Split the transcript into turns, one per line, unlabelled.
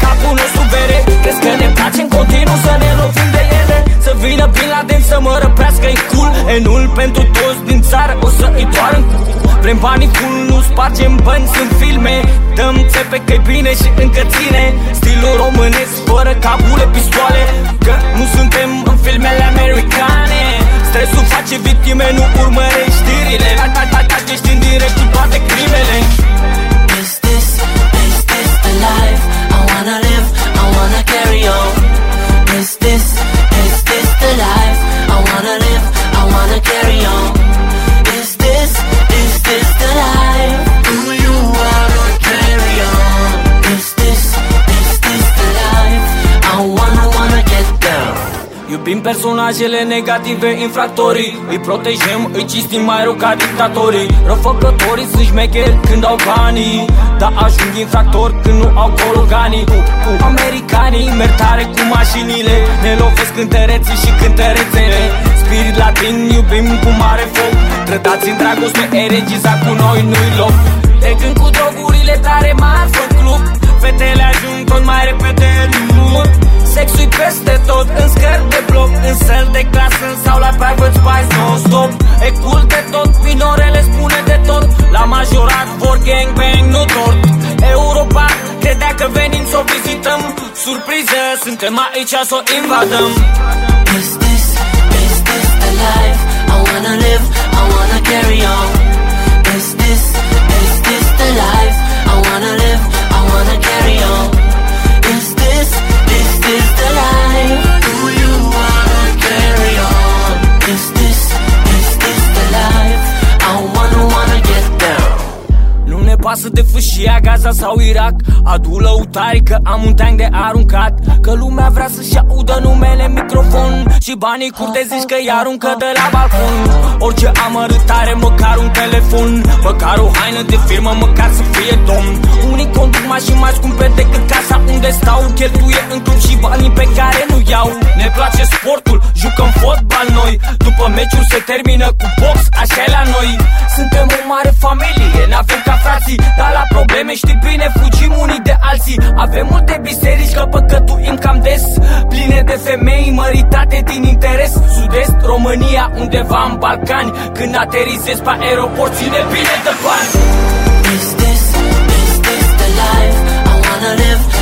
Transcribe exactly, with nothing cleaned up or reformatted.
capul nostru vere. Crezi că ne place în continuu să ne lovim de ele? Să vină Bin Laden să mă răpească, e cool. Enul pentru toți din țară o să îi doară în cul. Vrem banii full, nu spargem bani, sunt filme. Dăm țepe că-i bine și încă ține. Stilul românesc fără cabule, pistoale. Că nu suntem în filmele americane. Stresul face victime, nu urmărești știrile. Ești în direct cu toate crimele.
Is this, is this the life I wanna live, I wanna carry on? Is this, is this the life I wanna live, I wanna carry on? Is this, is this the life? Do you wanna carry on? Is this, is this the life I wanna, wanna get down?
Iubim personajele negative, infractorii. Îi protejăm, îi cistim mai rău ca dictatorii. Răfăcătorii sunt șmecheri când au banii, dar ajung infractori când nu au gologanii. uh, uh. Americanii merg tare cu mașinile, ne lovesc cântăreții și cântărețele. Spirit latin, iubim cu mare foc. Trădați în dragoste, eregizat cu noi nu-i loc. De când cu drogurile tare mari fac club, fetele ajung tot mai repede în mult. Sexul-i peste tot, în scări de bloc, în săli de clasă sau la private spice non-stop. E cool de tot, minorele spune de tot. La majorat vor gangbang, nu tort. Europa credea că venim să o vizităm. Surpriză, suntem aici să o invadăm.
Is this, is this the life I wanna live, I wanna carry on? Is this, is this the life I wanna live, I wanna carry on? Is this, is this the life? Do you wanna carry on? Is this, is this the life I wanna, wanna get down?
Nu ne pasă de fâșia Gaza sau Irak. Adu lăutari că am un tank de aruncat. Că lumea vrea să-și audă numele în microfon și banii curte zici că-i aruncă de la balcon. Orice amărâtare, măcar un telefon, măcar o haină de firmă, măcar să fie domn. Unii conduc mașini mai scumpe decât casa unde stau. Cheltuie în club și banii pe care nu iau. Ne place sportul, jucăm fotbal noi. După meciuri se termină cu box, așa e la noi. Suntem o mare familie, n-avem ca frații, dar la probleme știi bine fugim unii de alții. Avem multe biserici că păcătuim cam des, pline de femei măritate din interes. Sud-est, România, undeva în Balcani. Când aterizezi pe aeroport, ține bine de bani.
Is this, is this the life I wanna live,